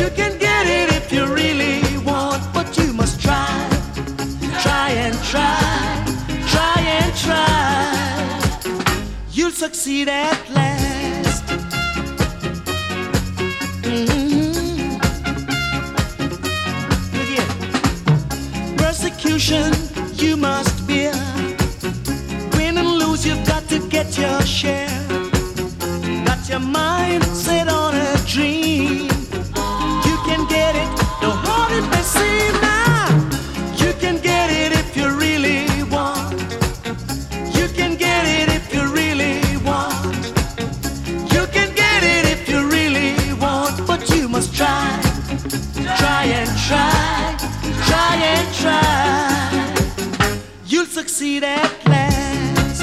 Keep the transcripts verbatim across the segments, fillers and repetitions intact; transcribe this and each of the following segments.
You can get it if you really want, but you must try, try and try, try and try. You'll succeed at last. Mm-hmm. Yeah. Persecution you must bear. Win and lose, you've got to get your share. Got your mind set on a dream. You can get it, no hard it may seem now. You can get it if you really want. You can get it if you really want. You can get it if you really want, but you must try, try and try, try and try. You'll succeed at last.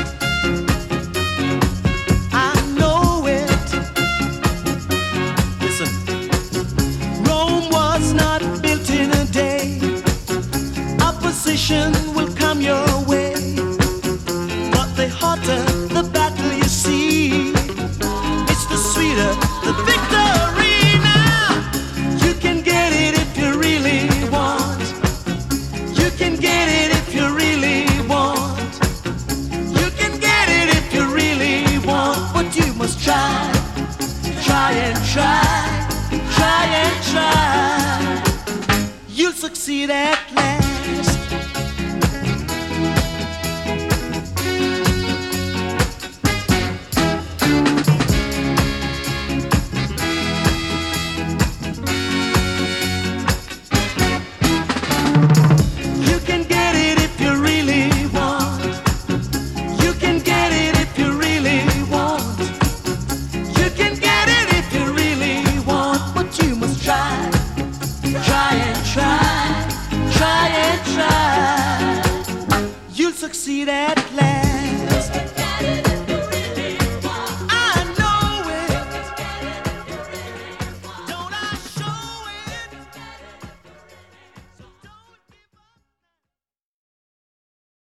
I know it. Listen, Rome was not built in a day. Opposition will come your way, but the hotter the battle you see, it's the sweeter the victory. Now you can get it if you really want. You can get it if you really want. You can get it if you really want, but you must try, try and try, try and try. You'll succeed at last. You can get it if you really want. You can get it if you really want. You can get it if you really want, but you must try, try and try, try and try. You'll succeed at last.